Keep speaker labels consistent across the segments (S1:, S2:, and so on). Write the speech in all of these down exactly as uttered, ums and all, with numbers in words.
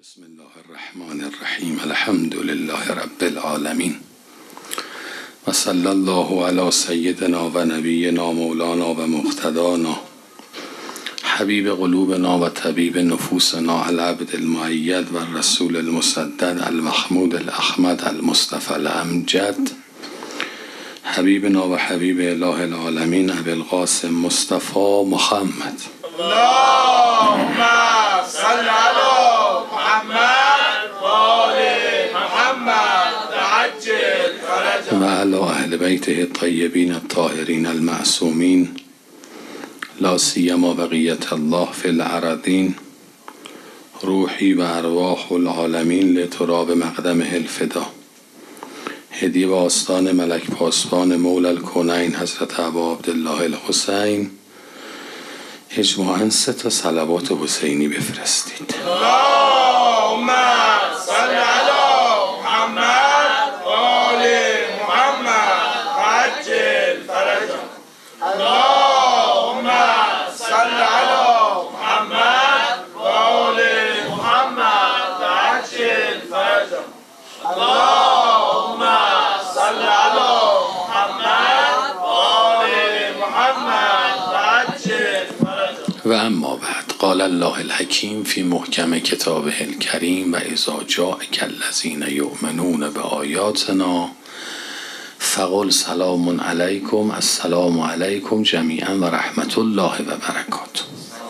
S1: بسم الله الرحمن الرحیم. الحمد لله رب العالمین و صلی الله علی سیدنا و نبینا مولانا و مقتدانا حبیب قلوبنا و طبیب نفوسنا العبد المؤید و الرسول المسدد المحمود الاحمد المصطفى الامجد حبیبنا و حبیب اله العالمین ابی القاسم مصطفى محمد.
S2: اللهم صل علی محمد و آل محمد عجل فرجهم
S1: و علی اهل بیته الطیبین الطاهرین المعصومین لا سیما بقیت الله فی الارضین روحی و ارواح العالمین لتراب مقدمه الفدا. هدیه و آستان ملک پاسبان مولا الکونین حضرت ابا عبدالله الحسین اجماعاً سه تا صلوات حسینی بفرستید.
S2: اللهم صل علی محمد و آل محمد عجل فرجهم. اللهم صل علی محمد و آل محمد عجل فرجهم. اللهم صل علی محمد و آل محمد عجل فرجهم.
S1: و اما بعد قال الله الحکیم فی محکم کتابه الکریم و اذا جاءک الذین یؤمنون بآیاتنا فقل سلام علیکم السلام علیکم جمیعا و رحمت الله و برکاته.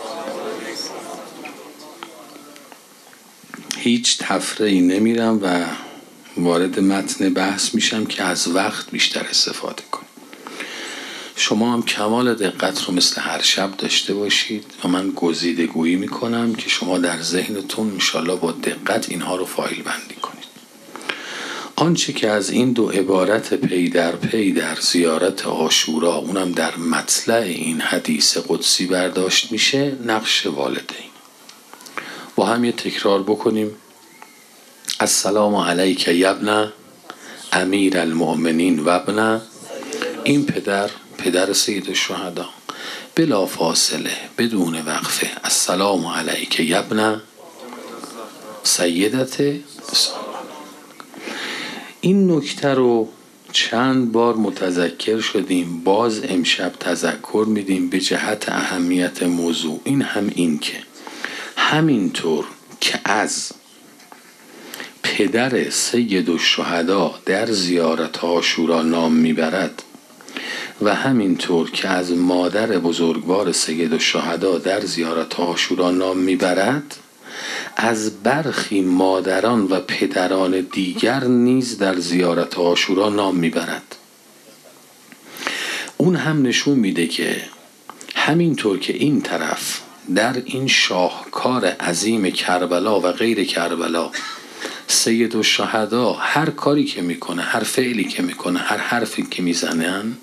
S1: هیچ تفریحی نمیرم و وارد متن بحث میشم که از وقت بیشتر استفاده کنیم. شما هم کمال دقت رو مثل هر شب داشته باشید و من گزیده گویی میکنم که شما در ذهنتون انشالله با دقت اینها رو فایل بندی کنید. آنچه که از این دو عبارت پی در پی در زیارت عاشورا اونم در مطلع این حدیث قدسی برداشت میشه نقش والدین. با هم یه تکرار بکنیم. السلام علیک یبن امیر المؤمنین و ابن. این پدر پدر سید الشهدا بلا فاصله بدون وقفه السلام علیک یبن سیدت. این نکته رو چند بار متذکر شدیم، باز امشب تذکر میدیم به جهت اهمیت موضوع. این هم این که همینطور که از پدر سید الشهدا در زیارت عاشورا نام میبرد و همینطور که از مادر بزرگوار سید الشهدا در زیارت عاشورا نام میبرد، از برخی مادران و پدران دیگر نیز در زیارت عاشورا نام میبرد. اون هم نشون میده که همینطور که این طرف در این شاهکار عظیم کربلا و غیر کربلا سید الشهدا هر کاری که میکنه، هر فعلی که میکنه، هر حرفی که میزنن،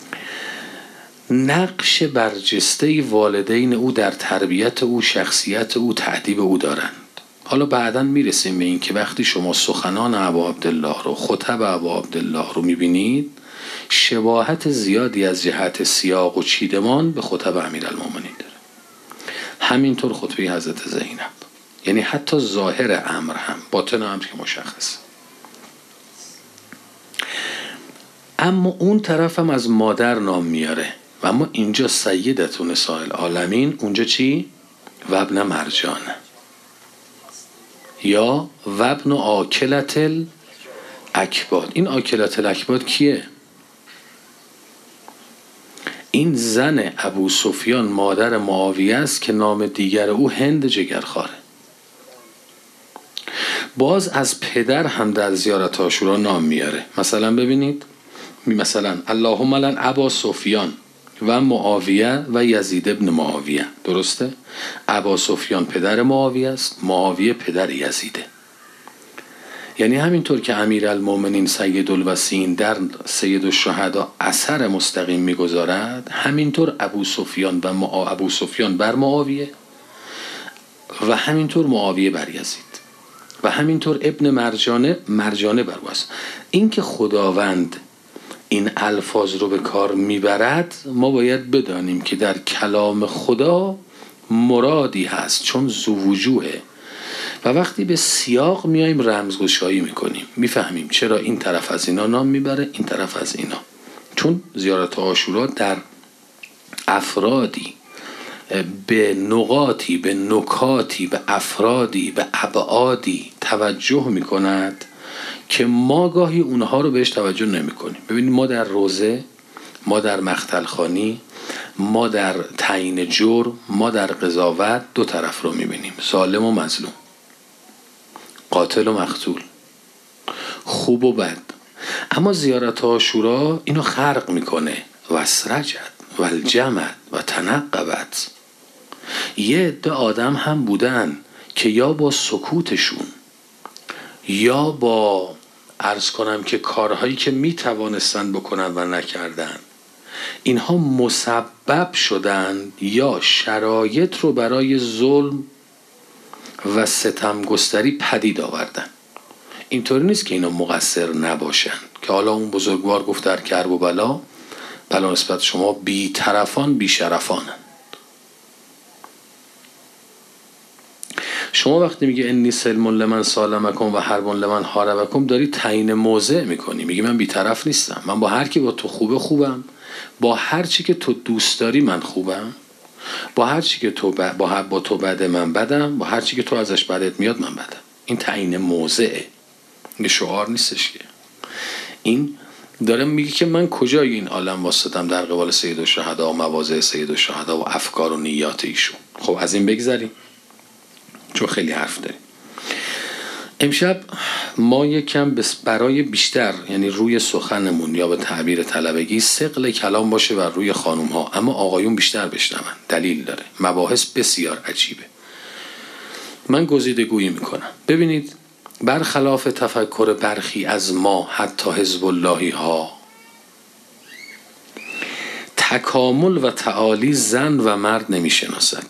S1: نقش برجسته والدین او در تربیت او، شخصیت او، تأدیب او دارند. حالا بعداً میرسیم به این که وقتی شما سخنان ابا عبدالله رو، خطب ابا عبدالله رو میبینید، شباهت زیادی از جهت سیاق و چیدمان به خطب امیرالمومنین داره. همینطور خطبه حضرت زینب، یعنی حتی ظاهر امر هم باطن امر که مشخص. اما اون طرف هم از مادر نام میاره و اما اینجا سیدت و نساء العالمین، اونجا چی؟ و ابن مرجان یا و ابن آکلت الاکباد. این آکلت الاکباد کیه؟ این زن ابو سفیان مادر معاویه است که نام دیگر او هند جگرخواره. باز از پدر هم در زیارت عاشورا نام میاره. مثلا ببینید، مثلا اللهم لن ابا سفیان و معاویه و یزید ابن معاویه. درسته؟ ابا سفیان پدر معاویه است، معاویه پدر یزیده. یعنی همینطور که امیرالمومنین سید الوصیین در سید الشهدا اثر مستقیم میگذارد، همینطور ابو سفیان و معا... ابو سفیان بر معاویه و همینطور معاویه بر یزید و همینطور ابن مرجانه مرجانه بر وست. این که خداوند این الفاظ رو به کار میبرد، ما باید بدانیم که در کلام خدا مرادی هست، چون ذو وجوهه و وقتی به سیاق میایم رمزگشایی میکنیم، میفهمیم چرا این طرف از اینا نام میبره، این طرف از اینا. چون زیارت عاشورا در افرادی به نقاطی، به نکاتی، به افرادی، به ابعادی توجه میکند که ما گاهی اونها رو بهش توجه نمی کنیم. ببینید ما در روزه، ما در مقتلخانی، ما در تعیین جرم، ما در قضاوت دو طرف رو میبینیم، ظالم و مظلوم، قاتل و مقتول، خوب و بد. اما زیارت عاشورا اینو خرق میکنه. وسرجت و الجمد و تنقبت. یه عده آدم هم بودن که یا با سکوتشون یا با عرض کنم که کارهایی که می توانستن بکنن و نکردن، اینها مسبب شدن یا شرایط رو برای ظلم و ستمگستری پدید آوردن. اینطوری نیست که اینا مقصر نباشن، که حالا اون بزرگوار گفت در کرب و بلا بلا نسبت شما بی طرفان بی شرفانن. شما وقتی میگه انی سلم لمن سالمکم و حرب لمن حاربکم، داری تعیین موضع میکنی، میگی من بی‌طرف نیستم، من با هر کی با تو خوبه خوبم، با هر چی که تو دوست داری من خوبم، با هر چی که تو ب... با, با تو بده من بدم، با هر چی که تو ازش بدت میاد من بدم. این تعیین موضعه، این شعار نیستش که. این دارم میگه که من کجای این عالم واسطم در قبال سید الشهدا و مواضع سید الشهدا و افکار و نیات ایشون. خب از این بگذریم چون خیلی حرف داریم. امشب ما یکم برای بیشتر، یعنی روی سخنمون یا به تعبیر طلبگی ثقل کلام باشه و روی خانوم ها، اما آقایون بیشتر بشنون. دلیل داره، مباحث بسیار عجیبه. من گزیده گویی میکنم. ببینید، برخلاف تفکر برخی از ما حتی حزب اللهی ها، تکامل و تعالی زن و مرد نمیشناسد.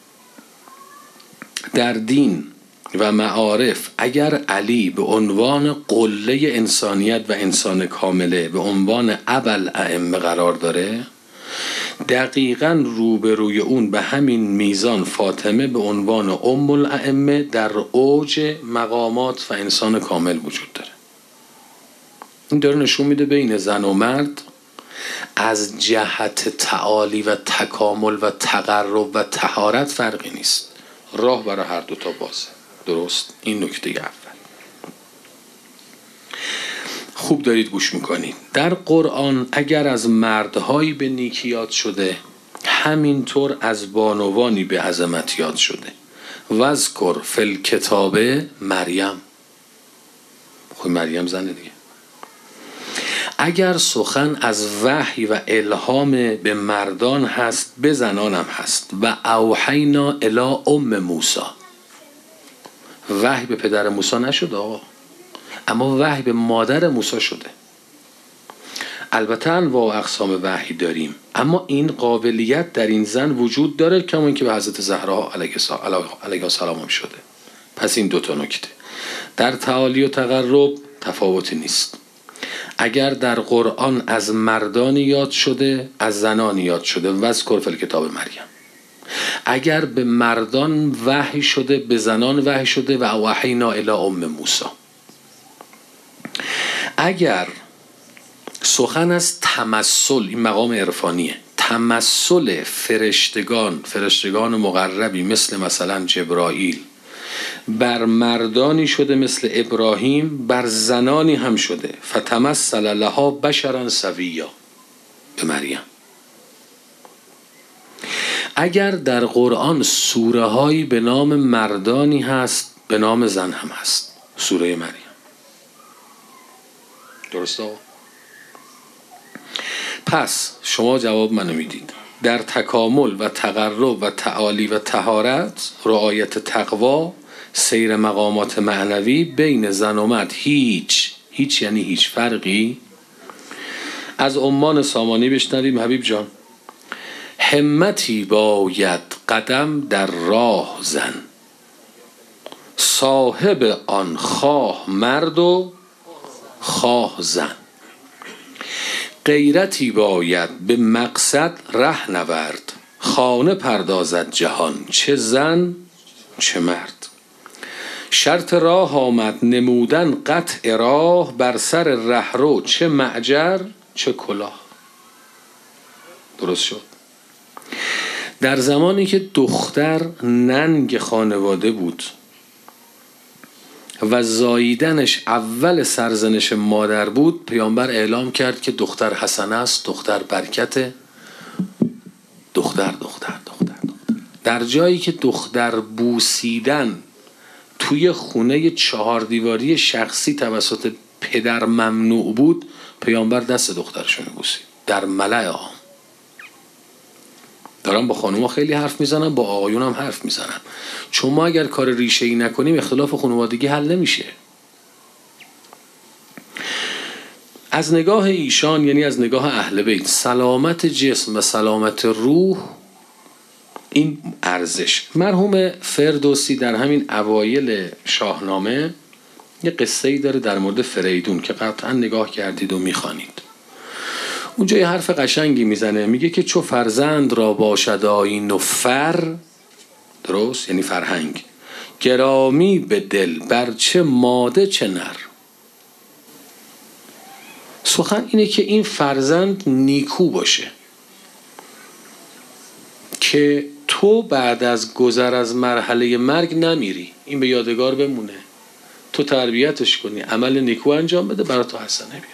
S1: در دین و معارف اگر علی به عنوان قله انسانیت و انسان کامله به عنوان ابل ائمه قرار داره، دقیقاً روبروی اون به همین میزان فاطمه به عنوان ام الائمه در اوج مقامات و انسان کامل وجود داره. این داره نشون میده بین زن و مرد از جهت تعالی و تکامل و تقرب و طهارت فرقی نیست. راه برای هر دوتا بازه. درست؟ این نکته اول. خوب دارید گوش میکنید. در قرآن اگر از مردهایی به نیکی یاد شده، همینطور از بانوانی به عظمت یاد شده. وذکر فی الکتاب مریم. خب مریم زنه دیگه. اگر سخن از وحی و الهام به مردان هست، به زنان هم هست. و اوحینا الی ام موسی. وحی به پدر موسی نشده آقا، اما وحی به مادر موسی شده. البته انواع و اقسام وحی داریم، اما این قابلیت در این زن وجود داره، کما اینکه به حضرت زهرا علیها السلام هم شده. پس این دوتا نکته در تعالی و تقرب تفاوتی نیست. اگر در قرآن از مردانی یاد شده، از زنانی یاد شده. وذکر فی الکتاب مریم. اگر به مردان وحی شده، به زنان وحی شده. و اوحینا الی ام موسی. اگر سخن از تمثل، این مقام عرفانیه، تمثل فرشتگان، فرشتگان مقربی مثل مثلا جبرائیل بر مردانی شده مثل ابراهیم، بر زنانی هم شده. فتمثل لها بشرا سویا، به مریم. اگر در قرآن سوره هایی به نام مردانی هست، به نام زن هم هست. سوره مریم. درسته؟ پس شما جواب منو میدید. در تکامل و تقرب و تعالی و طهارت، رعایت تقوا، سیر مقامات معنوی، بین زن و مرد هیچ هیچ یعنی هیچ فرقی. از عمان سامانی بشنویم. حبیب جان، همتی باید قدم در راه زن، صاحب آن خواه مرد و خواه زن. غیرتی باید به مقصد ره نورد، خانه پردازد جهان چه زن چه مرد. شرط راه آمد نمودن قطع راه، بر سر رهرو چه معجر چه کلاه. درست شد. در زمانی که دختر ننگ خانواده بود و زاییدنش اول سرزنش مادر بود، پیامبر اعلام کرد که دختر حسنه است، دختر برکته، دختر دختر دختر دختر. در جایی که دختر بوسیدن توی خونه چهار دیواری شخصی توسط پدر ممنوع بود، پیامبر دست دخترشون بوسید در ملأ عام. دارم با خانوما خیلی حرف میزنم، با آقایون هم حرف میزنم، چون ما اگر کار ریشه ای نکنیم اختلاف خانوادگی حل نمیشه. از نگاه ایشان، یعنی از نگاه اهل بیت، سلامت جسم و سلامت روح این ارزش. مرحوم فردوسی در همین اوایل شاهنامه یه قصه ای داره در مورد فریدون که قطعا نگاه کردید و میخوانید. اونجا یه حرف قشنگی میزنه، میگه که چو فرزند را باشد آیین و فر، درست یعنی فرهنگ، گرامی به دل بر چه ماده چه نر. سخن اینه که این فرزند نیکو باشه که تو بعد از گذر از مرحله مرگ نمیری، این به یادگار بمونه، تو تربیتش کنی، عمل نیکو انجام بده، برای تو حسنه بیاد.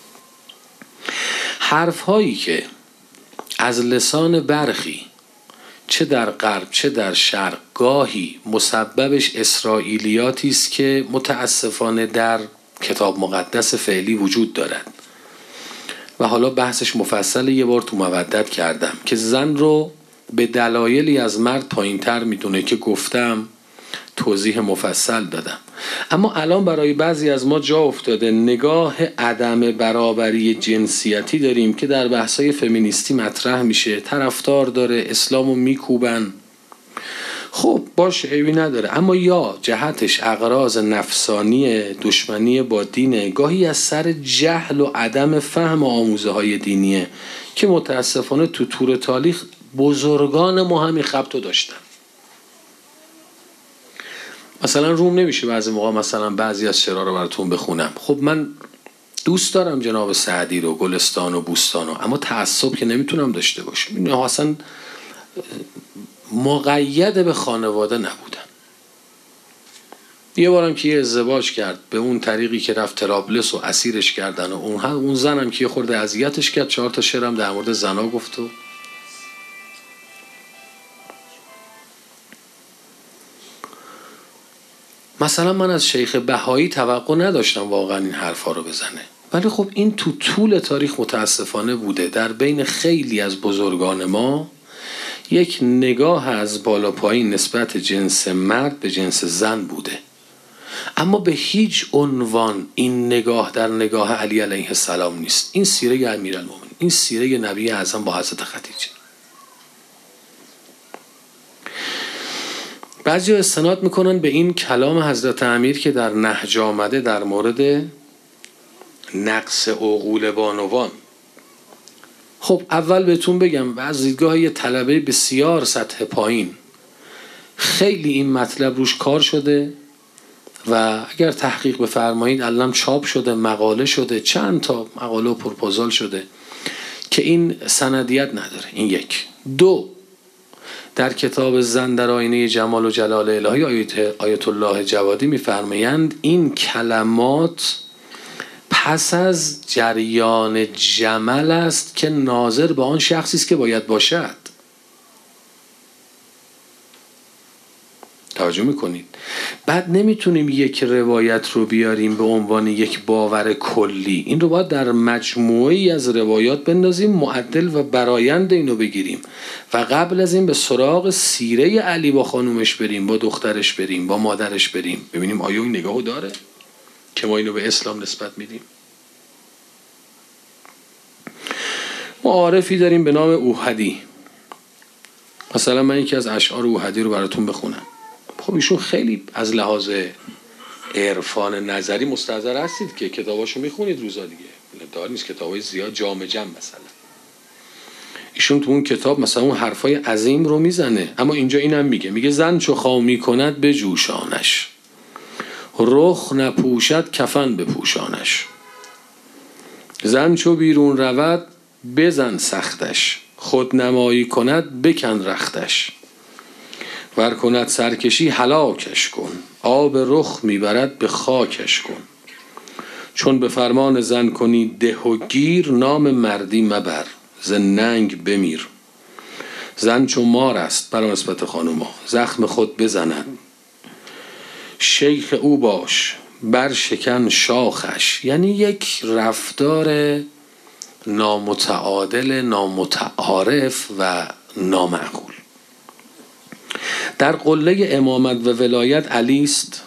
S1: حرف هایی که از لسان برخی چه در غرب چه در شرق گاهی مسببش اسرائیلیاتی است که متاسفانه در کتاب مقدس فعلی وجود دارد و حالا بحثش مفصل، یه بار تو مودت کردم که زن رو به دلایلی از مرد پایین تر میدونه که گفتم، توضیح مفصل دادم. اما الان برای بعضی از ما جا افتاده نگاه عدم برابری جنسیتی داریم که در بحثای فمینیستی مطرح میشه، طرفدار داره، اسلامو میکوبن. خب باشه، عیبی نداره، اما یا جهتش اغراض نفسانی دشمنی با دینه، گاهی از سر جهل و عدم فهم آموزه های دینیه که متاسفانه تو طور تاریخ بزرگان ما همین خبطو داشتن. مثلا روم نمیشه بعضی موقع مثلا بعضی از شعرها رو براتون بخونم. خب من دوست دارم جناب سعدی رو، گلستان و بوستان رو، اما تعصب که نمیتونم داشته باشم. این اصلا مقید به خانواده نبودن. یه بارم که یه ازدواج کرد به اون طریقی که رفت طرابلس و اسیرش کردن و اون اون زنم که یه خورده اذیتش کرد، چهار تا شعرم در مورد زنا گفت. و مثلا من از شیخ بهایی توقع نداشتم واقعا این حرفا رو بزنه، ولی خب این تو طول تاریخ متاسفانه بوده. در بین خیلی از بزرگان ما یک نگاه از بالا پایین نسبت جنس مرد به جنس زن بوده، اما به هیچ عنوان این نگاه در نگاه علی علیه السلام نیست. این سیره امیرالمومنین، این سیره نبی اعظم با حضرت خدیجه. بعضی استناد میکنن به این کلام حضرت امیر که در نهج آمده در مورد نقص عقول بانوان. خب اول بهتون بگم از دیدگاه یه طلبه بسیار سطح پایین خیلی این مطلب روش کار شده و اگر تحقیق بفرمایید الان چاپ شده، مقاله شده، چند تا مقاله و پروپوزال شده که این سندیت نداره. این یک. دو، در کتاب زن در آینه جمال و جلال الهی آیت, آیت الله جوادی میفرمایند این کلمات پس از جریان جمل است که ناظر به آن شخصی است که باید باشد. توجه میکنید؟ بعد نمیتونیم یک روایت رو بیاریم به عنوان یک باور کلی، این رو باید در مجموعه‌ای از روایات بندازیم، معدل و برایند اینو بگیریم و قبل از این به سراغ سیره علی با خانومش بریم، با دخترش بریم، با مادرش بریم، ببینیم آیا این نگاهو داره که ما اینو به اسلام نسبت میدیم. ما عارفی داریم به نام اوحدی. مثلا من یکی از اشعار اوحدی رو براتون بخونم. خب ایشون خیلی از لحاظ عرفان نظری مستحضر هستید که کتاباشو میخونید روزا دیگه، دار نیست کتابای زیاد جامع جمع. مثلا ایشون تو اون کتاب مثلا اون حرفای عظیم رو میزنه، اما اینجا اینم میگه، میگه زن چو خامی کند به جوشانش، رخ نپوشد کفن بپوشانش. زن چو بیرون رود بزن سختش، خود نمایی کند بکن رختش. ور کند سرکشی هلاکش کن، آب رخ میبرد به خاکش کن. چون به فرمان زن کنی ده و گیر، نام مردی مبر ز ننگ بمیر. زن چو مار است بر نسبت خانوما، زخم خود بزند شیخ او باش بر شکن شاخش. یعنی یک رفتار نامتعادل، نامتعارف و نامعقول. در قله امامت و ولایت علی است،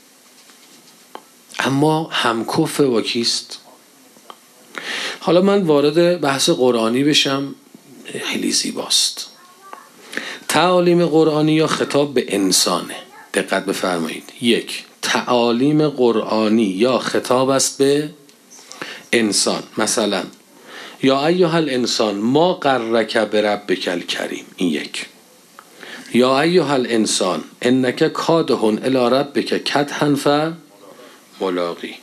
S1: اما همکف با کیست؟ حالا من وارد بحث قرآنی بشم، خیلی زیباست. تعالیم قرآنی یا خطاب به انسانه. دقت بفرمایید. یک، تعالیم قرآنی یا خطاب است به انسان. مثلا یا ایها الانسان ما غرک بربک الکریم، این یک. یا ایها الانسان انک کادح الی ربک کدحا فملاقی.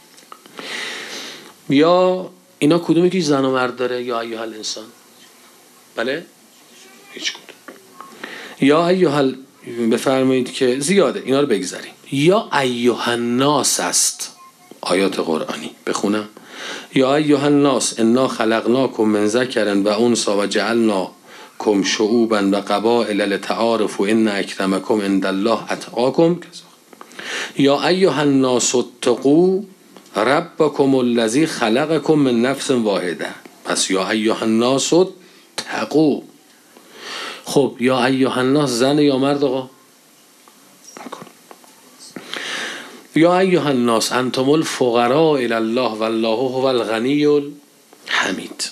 S1: یا اینا کدومی که زن و مرد داره؟ یا ایها الانسان، بله؟ هیچ کدوم. یا ایها، بفرمایید که زیاده، اینا رو بگذاریم. یا ایها الناس است آیات قرآنی. بخونم. یا ایها الناس انا خلقناکم من ذکر و انثی و جعلناکم شعوبا و قبائل لتعارفوا ان اکرمکم عند الله اتقاکم. یا ایها الناس اتقوا ربکم الذی خلقکم من نفس واحده. پس یا ایها الناس اتقوا. خب یا ایها الناس زن یا مرد آقا؟ یا ایها الناس انتم الفقراء الی الله والله هو الغنی الحمید.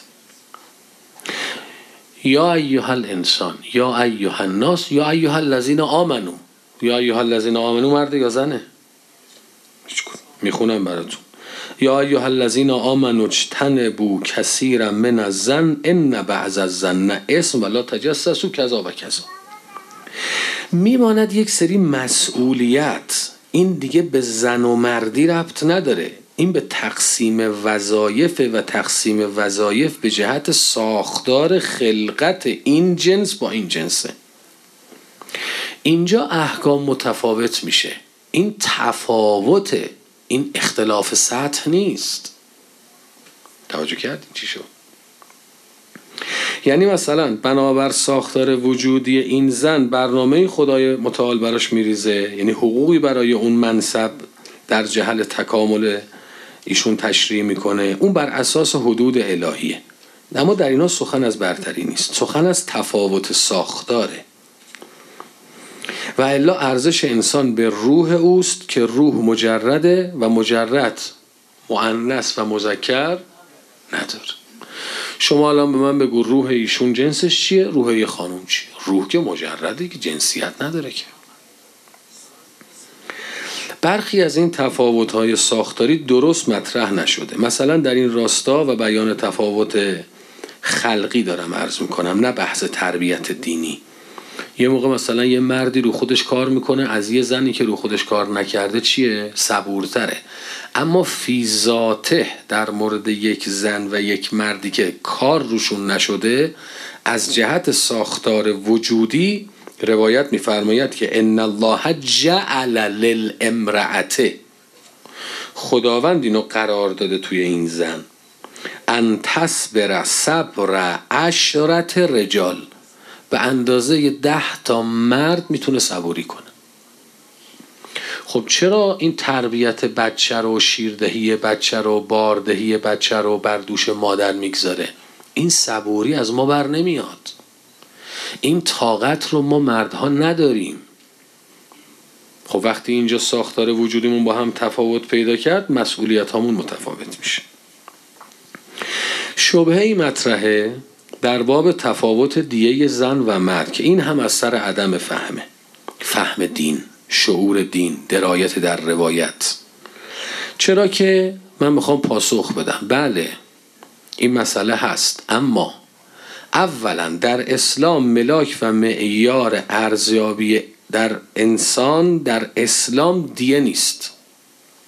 S1: یا ایها الانسان، یا ایها الناس، یا ایها الذین آمنو. یا ایها الذین آمنو مرد یا زنه؟ میخونم براتون. یا ایها الذین آمنوا اجتنبوا کثیرا من الظن ان بعض الظن اثم ولا تجسسوا کذا و کذا. میماند یک سری مسئولیت، این دیگه به زن و مردی ربط نداره، این به تقسیم وظایف و تقسیم وظایف به جهت ساختار خلقت این جنس با این جنسه. اینجا احکام متفاوت میشه. این تفاوته، این اختلاف سطح نیست. توجه کردین چی شد؟ یعنی مثلا بنابر ساختار وجودی این زن برنامه خدای متعال براش میریزه، یعنی حقوقی برای اون منصب در جهل تکامل ایشون تشریع میکنه، اون بر اساس حدود الهیه. اما در اینا سخن از برتری نیست، سخن از تفاوت ساختاره. و الا ارزش انسان به روح اوست که روح مجرده و مجرد مؤنث و مذکر نداره. شما الان به من بگو روح ایشون جنسش چیه؟ روح یه خانوم چیه؟ روح که مجرده، که جنسیت نداره که. برخی از این تفاوت‌های ساختاری درست مطرح نشده. مثلا در این راستا و بیان تفاوت خلقی دارم عرض میکنم، نه بحث تربیت دینی. یه موقع مثلا یه مردی رو خودش کار میکنه از یه زنی که رو خودش کار نکرده چیه؟ صبورتره. اما فی ذاته در مورد یک زن و یک مردی که کار روشون نشده، از جهت ساختار وجودی روایت میفرماید که ان الله جعل للامرأة، خداوند اینو قرار داده توی این زن، ان تصبر صبر عشرت رجال، به اندازه ده تا مرد میتونه صبوری کنه. خب چرا این تربیت بچه رو، شیردهی بچه رو، باردهی بچه رو بر دوش مادر میگذاره؟ این صبوری از ما بر نمیاد. این طاقت رو ما مردها نداریم. خب وقتی اینجا ساختار وجودیمون با هم تفاوت پیدا کرد، مسئولیت همون متفاوت میشه. شبهه‌ای مطرحه در باب تفاوت دیه زن و مرد که این هم از سر عدم فهمه، فهم دین، شعور دین، درایت در روایت. چرا که من میخوام پاسخ بدم بله این مسئله هست، اما اولا در اسلام ملاک و معیار ارزیابی در انسان در اسلام دیه نیست.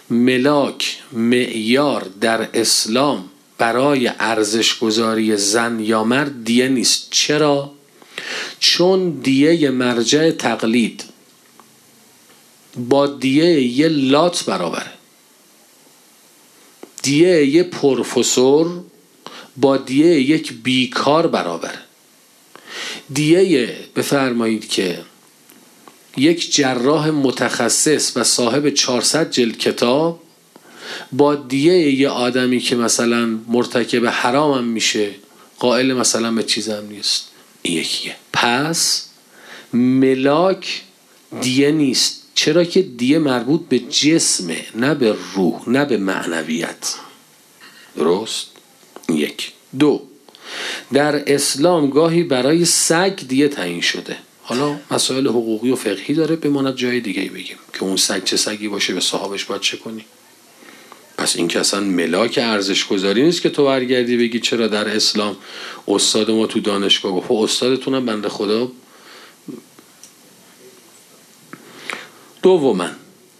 S1: ملاک معیار در اسلام برای ارزش گذاری زن یا مرد دیه نیست. چرا؟ چون دیه مرجع تقلید با دیه یه لات برابره. دیه یه پروفسور با دیه یک بیکار برابره. دیه بفرمایید که یک جراح متخصص و صاحب چهارصد جلد کتاب با دیه یه آدمی که مثلا مرتکب حرام هم میشه، قائل مثلا به چیزم نیست، این یکیه. پس ملاک دیه نیست. چرا که دیه مربوط به جسمه، نه به روح، نه به معنویت. درست؟ یک. دو، در اسلام گاهی برای سگ دیه تعیین شده. حالا مسائل حقوقی و فقهی داره، بماند جای دیگه بگیم که اون سگ چه سگی باشه، به صاحبش باید چه کنی. پس این که اصلا ملاک ارزش گذاری نیست که تو برگردی بگی چرا در اسلام استاد ما تو دانشگاه گفت استادتونم بنده خدا. دوما،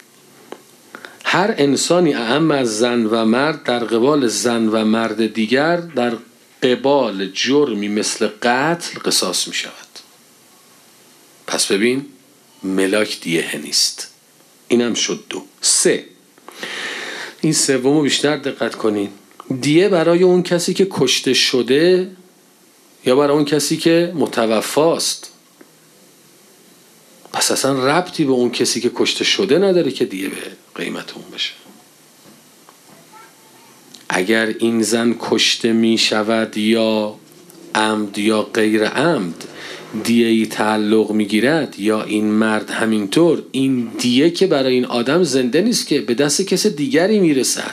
S1: هر انسانی اعم از زن و مرد در قبال زن و مرد دیگر در قبال جرمی مثل قتل قصاص می شود. پس ببین ملاک دیه نیست. اینم شد دو. سه، این سومو بیشتر دقت کنین. دیه برای اون کسی که کشته شده یا برای اون کسی که متوفاست. پس اصلا ربطی به اون کسی که کشته شده نداره که دیه به قیمت اون بشه. اگر این زن کشته می شود یا عمد یا غیر عمد دیه‌ای تعلق می گیرد یا این مرد همینطور، این دیه که برای این آدم زنده نیست که به دست کس دیگری می رسد.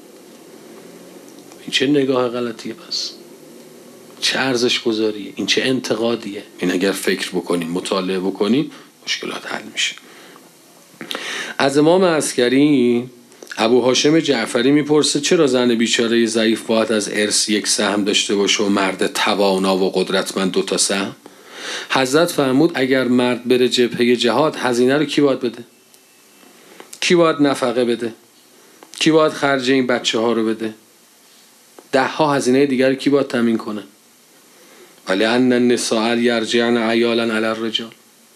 S1: این چه نگاه غلطیه؟ پس چه ارزش گذاریه؟ این چه انتقادیه؟ این اگر فکر بکنیم، مطالعه بکنیم، مشکلات حل میشه. از امام عسکری ابو هاشم جعفری میپرسه چرا زن بیچاره ضعیف باید از ارث یک سهم داشته باشه و مرد توانا و قدرتمند دو تا سهم؟ حضرت فرمود اگر مرد بره جبهه جهاد هزینه رو کی باید بده؟ کی باید نفقه بده؟ کی باید خرج این بچه ها رو بده؟ ده ها هزینه دیگر رو کی باید تامین کنه؟ ولی ان النساء یرجعن عیالا علی الرجال.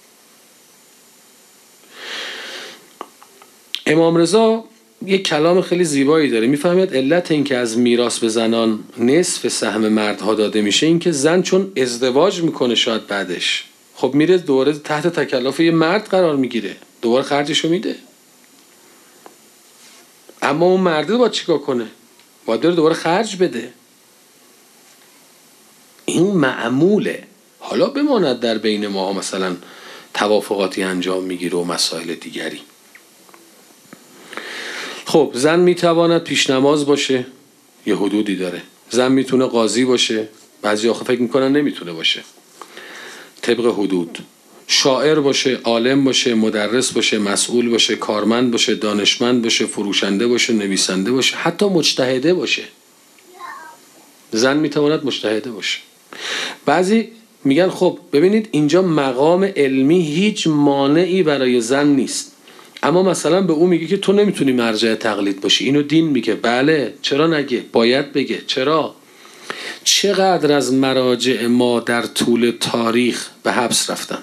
S1: امام رضا یک کلام خیلی زیبایی داره، میفهمید علت این که از میراث به زنان نصف سهم مردها داده میشه این که زن چون ازدواج میکنه شاید بعدش خب میره دوباره تحت تکلف یه مرد قرار میگیره، دوباره خرجشو میده. اما اون مرده باید چیکار کنه؟ باید بره دوباره خرج بده. این معموله. حالا بماند در بین ما مثلا توافقاتی انجام میگیره و مسائل دیگری. خب زن میتواند پیش نماز باشه، یه حدودی داره. زن میتونه قاضی باشه، بعضی آخه فکر میکنن نمیتونه باشه، طبق حدود. شاعر باشه، عالم باشه، مدرس باشه، مسئول باشه، کارمند باشه، دانشمند باشه، فروشنده باشه، نویسنده باشه، حتی مجتهده باشه. زن میتواند مجتهده باشه. بعضی میگن خب ببینید اینجا مقام علمی هیچ مانعی برای زن نیست، اما مثلا به اون میگه که تو نمیتونی مرجع تقلید باشی. اینو دین میگه بله، چرا نگه؟ باید بگه. چرا؟ چقدر از مراجع ما در طول تاریخ به حبس رفتن،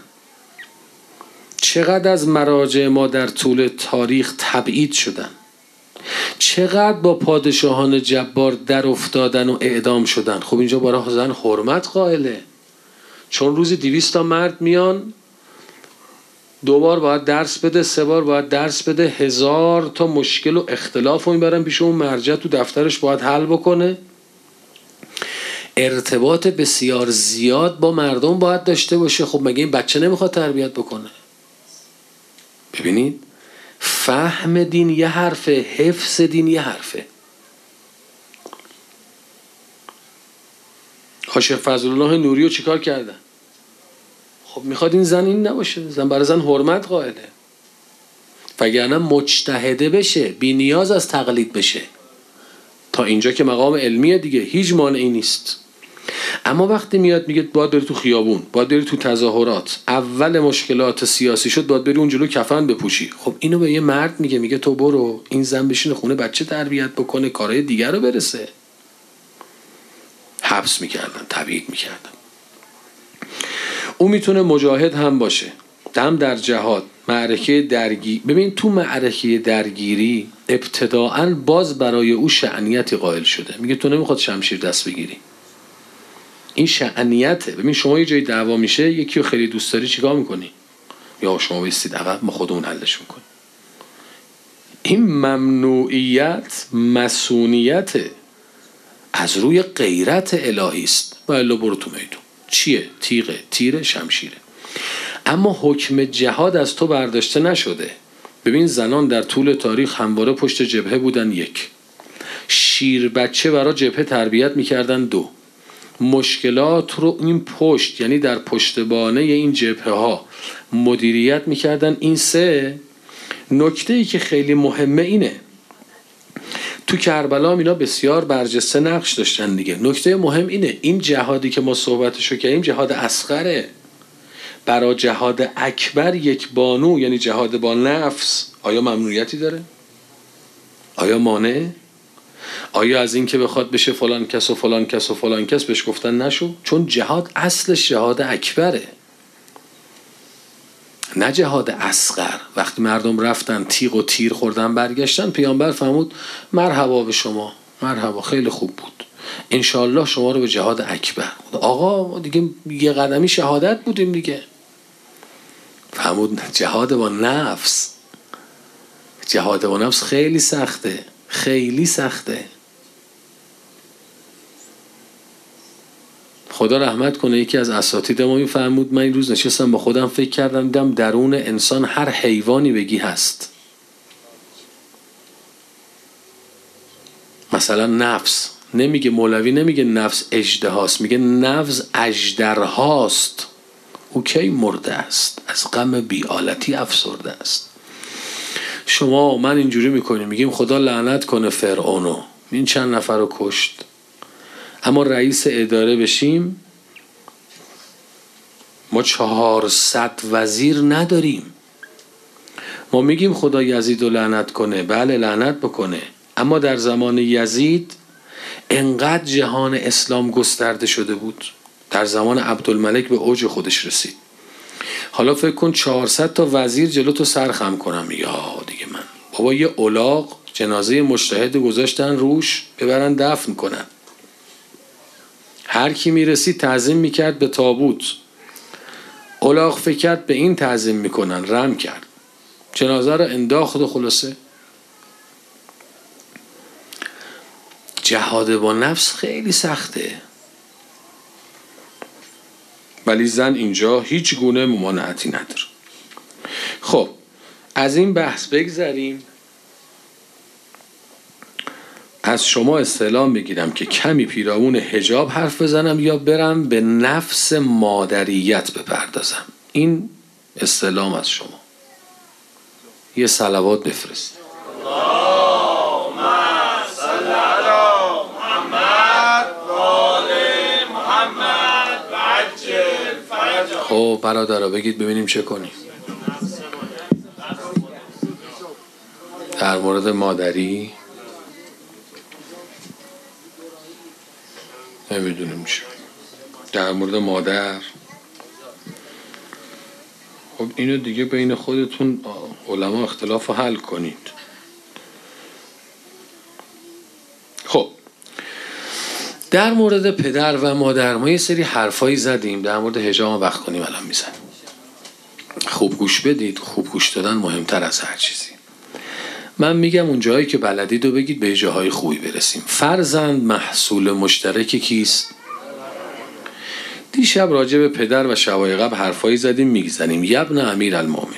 S1: چقدر از مراجع ما در طول تاریخ تبعید شدن، چقدر با پادشاهان جبار در افتادن و اعدام شدن. خب اینجا برای زن حرمت قائله، چون روزی دویست تا مرد میان، دو بار باید درس بده، سه بار باید درس بده، هزار تا مشکل و اختلاف رو میبرن پیش اون مرجع، تو دفترش باید حل بکنه، ارتباط بسیار زیاد با مردم باید داشته باشه. خب مگه این بچه نمیخواد تربیت بکنه؟ ببینید فهم دین یه حرفه، حفظ دین یه حرفه. شیخ فضل الله نوری رو چیکار کردن؟ خب میخواد این زن این نباشه، زن برای زن حرمت قائله، وگرنه مجتهده بشه، بی نیاز از تقلید بشه. تا اینجا که مقام علمیه دیگه، هیچ مانعی نیست. اما وقتی میاد میگه باید بری تو خیابون، باید بری تو تظاهرات، اول مشکلات سیاسی شد باید بری اون جلو کفن بپوشی، خب اینو به یه مرد میگه، میگه تو برو این زن بشینه خونه بچه تربیت بکنه، کارهای دیگر رو برسه. حبس میکردن، تبعید میکردن. اون میتونه مجاهد هم باشه، هم در جهاد، معرکه درگیری. ببین تو معرکه درگیری ابتداعاً باز برای او شأنیتی قائل شده، میگه تو نمیخواد شمشیر دست بگیری، این شأنیته. ببین شما یه جایی دعوا میشه، یکی رو خیلی دوست داری چیکار میکنی؟ یا شما بایستید عقب، ما خودمون حلش میکنیم. این ممنوعیت مسئولیت از روی غیرت الهی است. والا برو تو میدون، چیه؟ تیغه، تیره، شمشیره. اما حکم جهاد از تو برداشته نشده. ببین زنان در طول تاریخ همواره پشت جبهه بودن، یک. شیر بچه برای جبهه تربیت میکردن، دو. مشکلات رو این پشت، یعنی در پشتبانه این جبهه ها مدیریت میکردن، این سه. نکته ای که خیلی مهمه اینه، تو کربلا اینا بسیار برجسته نقش داشتن دیگه. نکته مهم اینه، این جهادی که ما صحبتشو کردیم جهاد اصغره. برای جهاد اکبر یک بانو، یعنی جهاد با نفس، آیا ممنوعیتی داره؟ آیا مانع؟ آیا از این که بخواد بشه فلان کس و فلان کس و فلان کس بهش گفتن نشو؟ چون جهاد اصلش جهاد اکبره، نه جهاد اصغر. وقتی مردم رفتن تیغ و تیر خوردن برگشتن، پیامبر فرمود مرحبا به شما، مرحبا، خیلی خوب بود، انشالله شما رو به جهاد اکبر. آقا دیگه یه قدمی شهادت بودیم دیگه. فرمود جهاد با نفس، جهاد با نفس خیلی سخته، خیلی سخته. خدا رحمت کنه، یکی از اساتید ما میفرمود من این روز نشستم با خودم فکر کردم، دیدم درون انسان هر حیوانی بگی هست. مثلا نفس، نمیگه مولوی نمیگه نفس اژدهاست، میگه نفس اژدرهاست. او کی مرده است؟ از غم بی‌آلتی افسرده است. شما من اینجوری میکنیم، میگیم خدا لعنت کنه فرعونو، این چند نفر رو کشت. اما رئیس اداره بشیم، ما چهارصد وزیر نداریم. ما میگیم خدا یزید رو لعنت کنه، بله لعنت بکنه، اما در زمان یزید انقدر جهان اسلام گسترده شده بود، در زمان عبدالملک به اوج خودش رسید. حالا فکر کن چهارصد تا وزیر جلو تو سر خم کنم، یا دیگه من بابا یه الاغ جنازه مجتهد گذاشتن روش ببرن دفن کنن، هر کی میرسید تعظیم میکرد به تابوت. الاغ فکر کرد به این تعظیم میکنن، رم کرد، جنازه رو انداخت و خلاصه. جهاد با نفس خیلی سخته، ولی زن اینجا هیچ گونه ممانعتی نداره. خب از این بحث بگذریم، از شما استعلام بگیرم که کمی پیرامون حجاب حرف بزنم یا برم به نفس مادریت بپردازم. این استعلام از شما. یه صلوات بفرست.
S2: اللهم صل علی محمد و آل محمد و عجل فرجهم.
S1: خب برادرها بگید ببینیم چه کنیم. در مورد مادری نمیدونیم چه. در مورد مادر خب اینو دیگه بین خودتون علما اختلاف رو حل کنید. خب در مورد پدر و مادر ما یه سری حرفایی زدیم، در مورد حجاب وقت کنیم الان میزنیم. خوب گوش بدید، خوب گوش دادن مهمتر از هر چیزی. من میگم اون جایی که بلدید رو بگید به جاهای خوبی برسیم. فرزند محصول مشترک کیست؟ دیشب راجع به پدر و شبای قبل حرفایی زدیم، میگذنیم یبن امیر المؤمنین.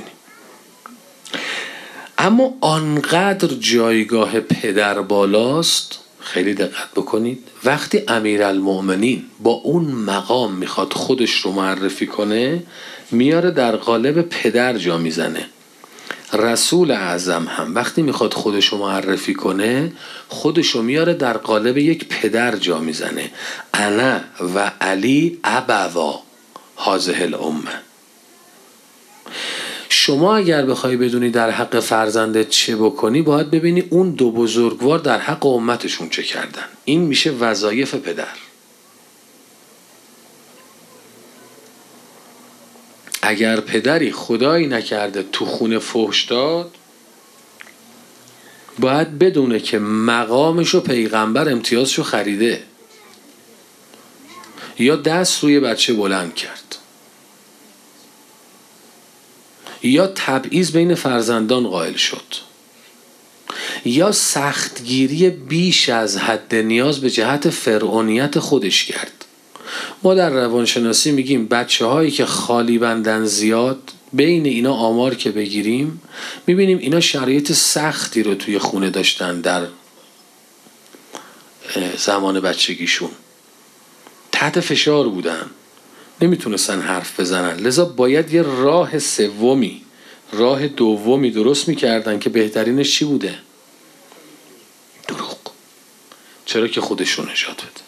S1: اما آنقدر جایگاه پدر بالاست، خیلی دقت بکنید، وقتی امیر المؤمنین با اون مقام میخواد خودش رو معرفی کنه، میاره در قالب پدر جا میزنه. رسول اعظم هم وقتی میخواد خودشو معرفی کنه خودشو میاره در قالب یک پدر جا میزنه. انا و علی ابوا هذه الامه. شما اگر بخوای بدونی در حق فرزندت چه بکنی باید ببینی اون دو بزرگوار در حق امتشون چه کردن. این میشه وظایف پدر. اگر پدری خدایی نکرده تو خونه فحش داد باید بدونه که مقامشو پیغمبر امتیازشو خریده یا دست روی بچه بلند کرد یا تبعیض بین فرزندان قائل شد یا سختگیری بیش از حد نیاز به جهت فرعونیت خودش کرد. ما در روانشناسی میگیم بچه هایی که خالی بندن زیاد، بین اینا آمار که بگیریم میبینیم اینا شرایط سختی رو توی خونه داشتن در زمان بچگیشون، تحت فشار بودن، نمیتونستن حرف بزنن، لذا باید یه راه سومی راه دومی درست میکردن که بهترینش چی بوده؟ دروغ. چرا که خودشون نجات بده.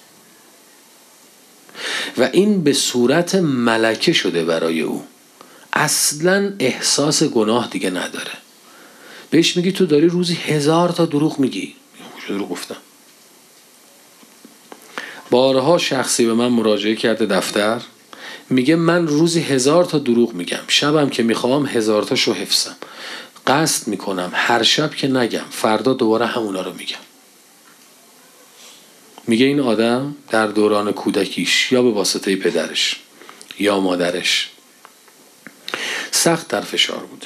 S1: و این به صورت ملکه شده برای او، اصلا احساس گناه دیگه نداره. بهش میگی تو داری روزی هزار تا دروغ میگی. دروغ گفتم. بارها شخصی به من مراجعه کرده دفتر، میگه من روزی هزار تا دروغ میگم، شبم که میخوام هزار تاشو حفظم، قصد میکنم هر شب که نگم فردا دوباره همونا رو میگم. میگه این آدم در دوران کودکیش یا به واسطه پدرش یا مادرش سخت در فشار بوده.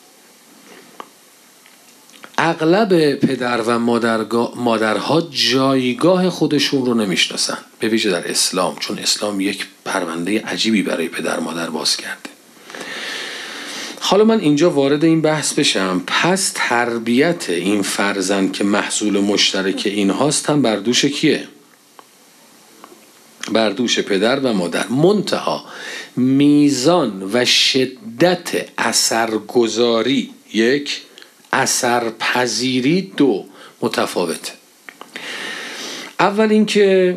S1: اغلب پدر و مادرها جایگاه خودشون رو نمیشناسن، به ویژه در اسلام، چون اسلام یک پرونده عجیبی برای پدر مادر باز کرده. حالا من اینجا وارد این بحث بشم. پس تربیت این فرزند که محصول مشترک این هاست هم بر دوش کیه؟ بر دوش پدر و مادر. منتها میزان و شدت اثرگذاری یک، اثرپذیری دو متفاوته. اول اینکه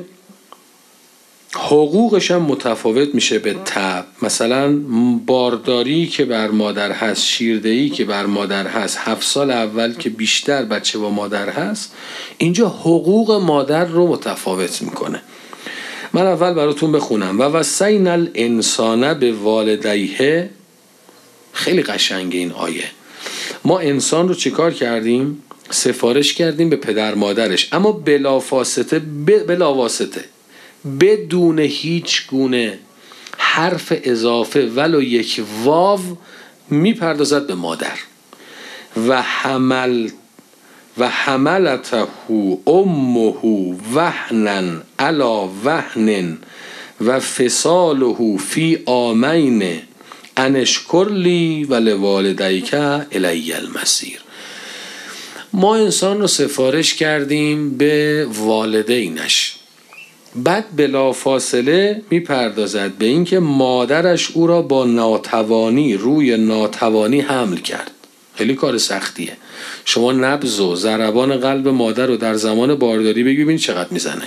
S1: حقوقش هم متفاوت میشه به تبع. مثلا بارداری که بر مادر هست، شیردهی که بر مادر هست، هفت سال اول که بیشتر بچه با مادر هست، اینجا حقوق مادر رو متفاوت میکنه. من اول براتون بخونم. و وصینا الانسان به والدیه. خیلی قشنگه این آیه. ما انسان رو چیکار کردیم؟ سفارش کردیم به پدر مادرش، اما بلافاصله بلاواسطه بدون هیچ گونه حرف اضافه ولو یک واو میپردازد به مادر. و حمل و حملته امه وهنا علی وهن و فصاله فی عامین ان اشکر لی و لوالدیک الی المصیر. ما انسان رو سفارش کردیم به والدینش، بعد بلافاصله میپردازد به این که مادرش او را با ناتوانی روی ناتوانی حمل کرد. خیلی کار سختیه. شما نبض و ضربان قلب مادر رو در زمان بارداری ببینید چقدر میزنه.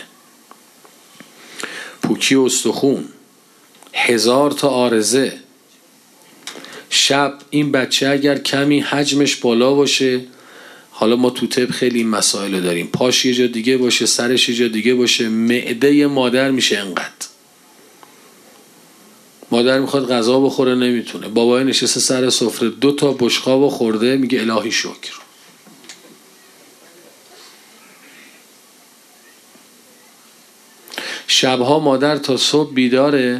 S1: پوکی و استخون، هزار تا عارضه. شب این بچه اگر کمی حجمش بالا باشه، حالا ما تو طب خیلی این مسائل رو داریم، پاش یه جا دیگه باشه، سرش یه جا دیگه باشه، معده مادر میشه انقدر. مادر میخواد غذا بخوره نمیتونه، بابای نشسته سر سفره دو تا بشقاب خورده، میگه الهی شکر. شبها مادر تا صبح بیداره،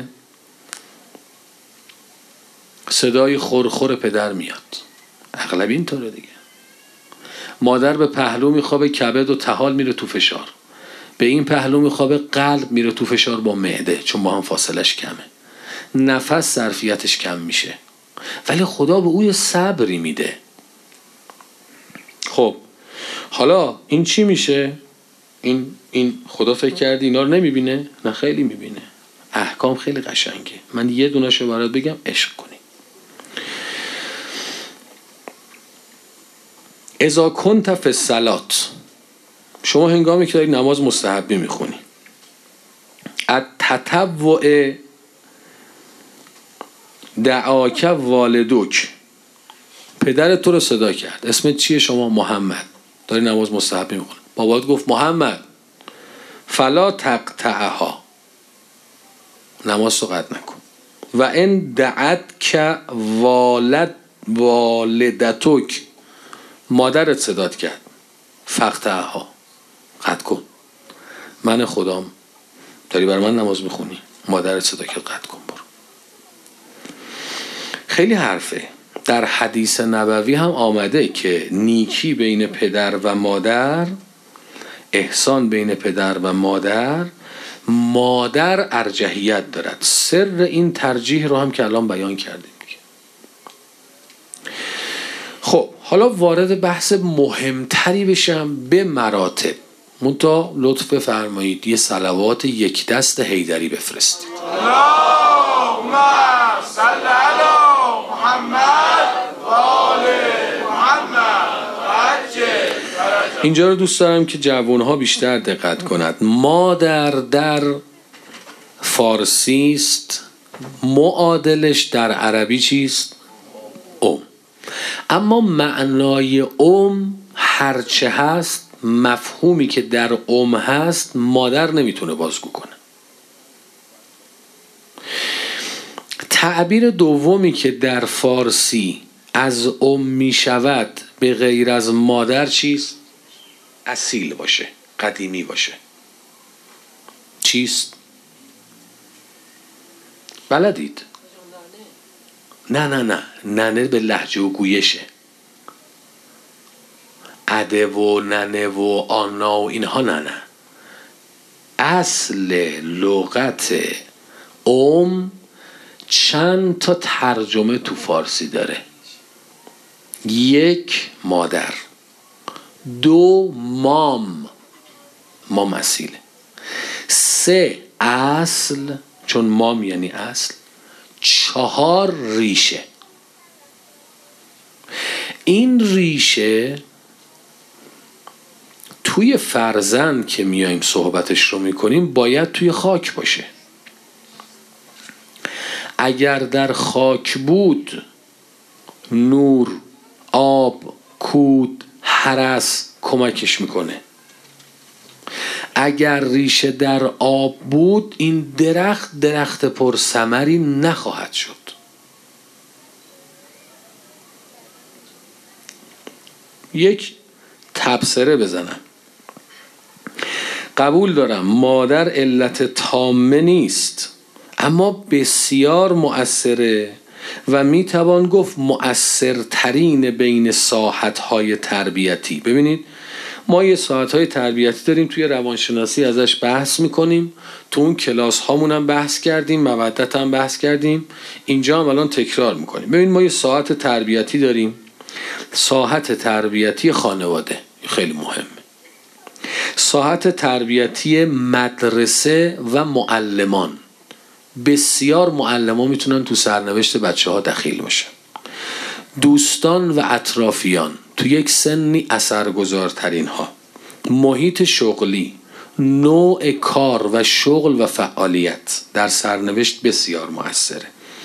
S1: صدای خورخور پدر میاد. اغلب اینطوره دیگه. مادر به پهلو میخوابه، کبد و طحال میره تو فشار. به این پهلو میخوابه، قلب میره تو فشار با معده، چون با هم فاصلش کمه. نفس ظرفیتش کم میشه، ولی خدا به اوی صبری میده. خب حالا این چی میشه؟ این این خدا فکر کردی اینا رو نمیبینه؟ نه خیلی میبینه. احکام خیلی قشنگه. من یه دونه‌شو برات بگم عشق کنی. اذا کنت فی الصلاة، شما هنگامی که داری نماز مستحبی میخونی، التطوع دعاک والدک، پدرت تو رو صدا کرد، اسمت چیه شما؟ محمد، داری نماز مستحبی میخونی، بابات گفت محمد، فلا تقطعها، نماز رو قطع نکن. و ان دعتک والد والدتک، مادرت صدات کرد، فقطعها، قطع کن. من خدام، داری برای من نماز میخونی، مادرت صدا کرد، قطع کن، برو. خیلی حرفه. در حدیث نبوی هم آمده که نیکی بین پدر و مادر، احسان بین پدر و مادر، مادر ارجحیت دارد. سر این ترجیح رو هم که الان بیان کردیم. خب حالا وارد بحث مهمتری بشم، به مراتب. منتها لطف بفرمایید یه صلوات یک دست حیدری بفرستید.
S2: اللهم صل علی محمد و آل محمد و عجل فرجهم.
S1: اینجا رو دوست دارم که جوانها بیشتر دقت کنند. مادر در فارسی است، معادلش در عربی چیست؟ ام. اما معنای ام هرچه هست، مفهومی که در ام هست، مادر نمیتونه بازگو کنه. تعبیر دومی که در فارسی از ام می شود به غیر از مادر چیست؟ اصیل باشه، قدیمی باشه. چیست؟ بلدید؟ نه نه نه ننه به لهجه و گویشه. اده و ننه و آنا و اینها نه نه. اصل لغت ام چند تا ترجمه تو فارسی داره. یک، مادر. دو، مام، مام اصیله. سه، اصل، چون مام یعنی اصل. چهار، ریشه. این ریشه توی فرزند که میایم صحبتش رو میکنیم باید توی خاک باشه. اگر در خاک بود، نور، آب، کود، هرس کمکش میکنه. اگر ریشه در آب بود، این درخت درخت پرثمری نخواهد شد. یک تبصره بزنم. قبول دارم مادر علت تامه نیست، اما بسیار مؤثره و میتوان گفت مؤثرترین بین ساحت‌های تربیتی. ببینید ما یه ساعت‌های تربیتی داریم، توی روانشناسی ازش بحث میکنیم، تو اون کلاس هامون هم بحث کردیم، مودت هم بحث کردیم، اینجا هم الان تکرار میکنیم. ببین ما یه ساعت تربیتی داریم، ساحت تربیتی خانواده خیلی مهمه، ساحت تربیتی مدرسه و معلمان. بسیار معلمان میتونن تو سرنوشت بچه ها دخیل بشن. دوستان و اطرافیان تو یک سنی اثرگذارترین ها. محیط شغلی، نوع کار و شغل و فعالیت در سرنوشت بسیار مؤثره.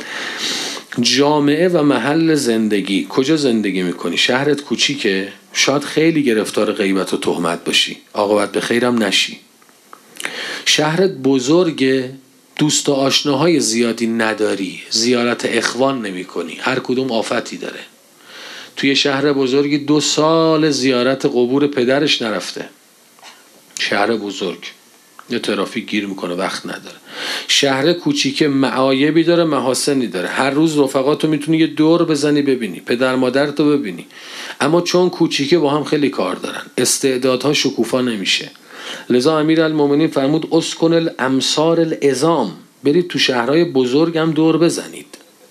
S1: جامعه و محل زندگی، کجا زندگی میکنی؟ شهرت کوچیکه، شاید خیلی گرفتار غیبت و تهمت باشی، عاقبت به خیرم نشی. شهرت بزرگه، دوست و آشناهای زیادی نداری، زیارت اخوان نمی کنی، هر کدوم آفتی داره. توی شهر بزرگی دو سال زیارت قبور پدرش نرفته. شهر بزرگ یه ترافیک گیر میکنه، وقت نداره. شهر کوچیک معایبی داره، محاسنی داره، هر روز رفقاتو میتونی یه دور بزنی ببینی، پدر مادرتو ببینی، اما چون کوچیکه با هم خیلی کار دارن، استعدادها شکوفا نمیشه. لذا امیرالمومنین فرمود اسکن الامصار العظام، برید تو شهرهای بزرگ هم دور بزنید.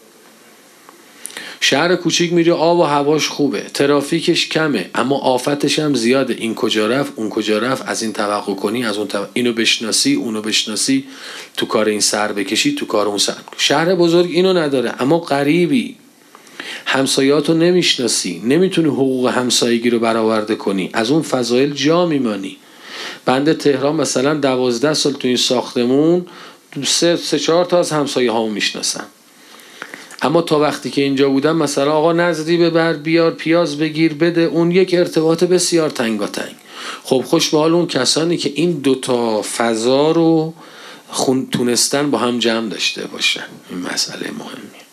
S1: شهر کوچیک میری آب و هواش خوبه، ترافیکش کمه، اما آفتش هم زیاده، این کجا رفت اون کجا رفت، از این توقع کنی از اون توقع، اینو بشناسی اونو بشناسی، تو کار این سر بکشی تو کار اون سر. شهر بزرگ اینو نداره، اما غریبی همسایه‌هاتو نمیشناسی، نمیتونی حقوق همسایگی رو برآورده کنی، از اون فضایل جا میمانی. بنده تهران مثلا دوازده سال تو این ساختمون سه, سه چهار تا از همسایه هامو میشناسم، اما تا وقتی که اینجا بودم مثلا آقا نظری ببر بیار پیاز بگیر بده، اون یک ارتباط بسیار تنگاتنگ. خب خوش به حال اون کسانی که این دوتا فضا رو خون تونستن با هم جمع داشته باشن. این مسئله مهمیه.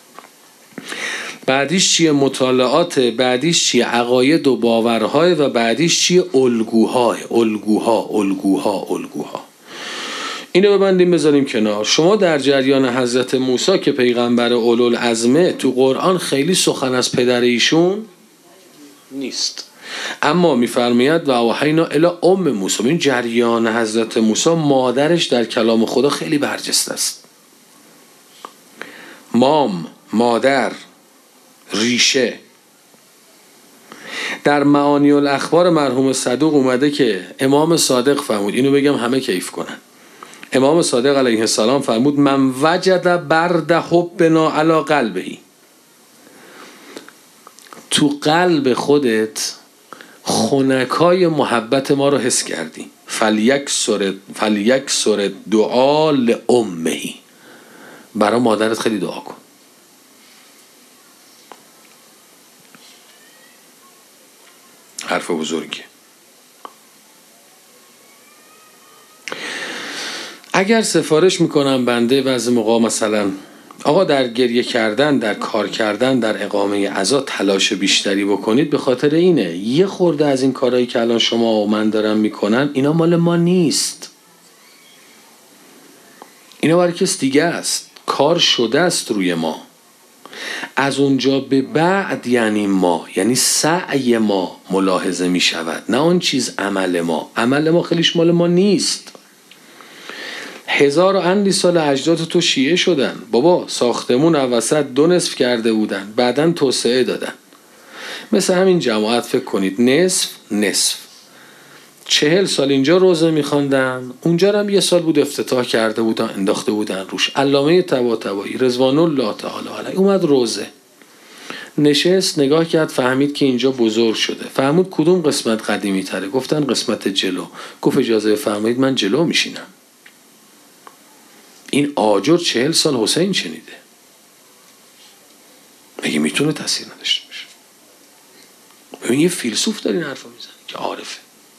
S1: بعدیش چیه؟ مطالعات. بعدیش چیه؟ عقاید و باورهای. و بعدیش چیه؟ الگوهای. الگوها الگوها الگوها. اینو ببندیم بذاریم کنار. شما در جریان حضرت موسی که پیغمبر اولوالعزمه، تو قرآن خیلی سخن از پدر ایشون نیست، اما میفرماید و اوحینا الی ام موسی. این جریان حضرت موسی، مادرش در کلام خدا خیلی برجسته است. مام، مادر، ریشه. در معانی الاخبار مرحوم صدوق اومده که امام صادق فرمود، اینو بگم همه کیف کنن، امام صادق علیه السلام فرمود من وجد برد حبنا علی قلبه. تو قلب خودت خنکای محبت ما رو حس کردی، فلیکسر فلیکسر دعا لامه. برای مادرت خیلی دعا کن. حرف بزرگی. اگر سفارش میکنم بنده بعضی موقع مثلا آقا در گریه کردن، در کار کردن، در اقامه عزا تلاش بیشتری بکنید، به خاطر اینه یه خورده از این کارهایی که الان شما و من دارم میکنن اینا مال ما نیست، اینا برای کس دیگه است، کار شده است روی ما. از اونجا به بعد یعنی ما، یعنی سعی ما ملاحظه می شود، نه اون چیز عمل ما. عمل ما خیلیش مال ما نیست. هزار و اندی سال اجداد تو شیعه شدن بابا، ساختمون وسط دو نصف کرده بودن، بعدن توسعه دادن. مثل همین جماعت فکر کنید، نصف نصف چهل سال اینجا روزه میخواندن، اونجا هم یه سال بود افتتاح کرده بودن، انداخته بودن روش. علامه طباطبایی رضوان الله تعالی علیه اومد روزه، نشست نگاه کرد، فهمید که اینجا بزرگ شده، فهمید کدوم قسمت قدیمی تره، گفتن قسمت جلو. گفت اجازه فرمایید من جلو میشینم. این آجر چهل سال حسین شنیده، مگه میتونه تاثیر نداشته باشه؟ ببین یه فیلسوف داره این حرفو میزنه که عارفه.